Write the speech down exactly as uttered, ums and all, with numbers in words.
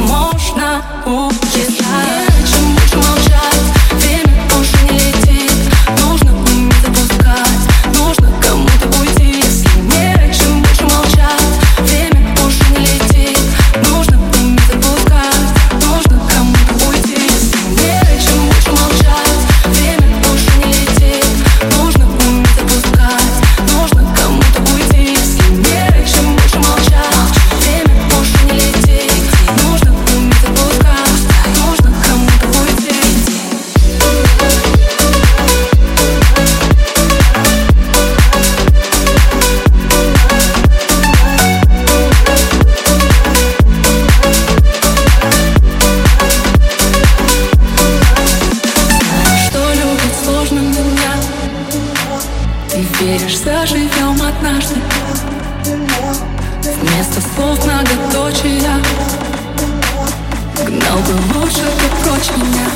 можно уезжать. Нечем больше молчать, время больше не летит. Нужно уметь отпускать, нужно кому-то уйти. Если нечем больше молчать, время больше не летит. Нужно уметь отпускать, нужно кому-то уйти. Если нечем больше молчать, время больше не летит. Нужно уметь отпускать, нужно кому-то уйти. Если нечем больше молчать, время больше не летит. Нужно уметь отпускать, нужно кому-то уйти. Что любить сложно меня. Ты веришь, заживем однажды. Вместо слов многоточия. Гнал бы лучше ты прочь меня.